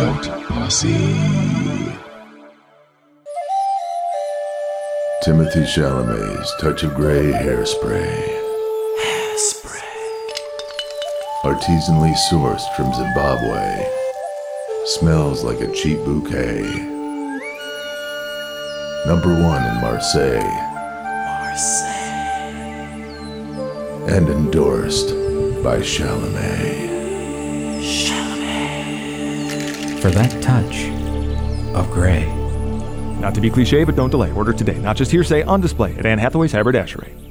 Cult Posse. Timothy Chalamet's Touch of Grey Hairspray. Artisanally sourced from Zimbabwe. Smells like a cheap bouquet. #1 in Marseille. And endorsed by Chalamet. For that touch of gray. Not to be cliche, but don't delay. Order today. Not just hearsay, on display at Anne Hathaway's Haberdashery.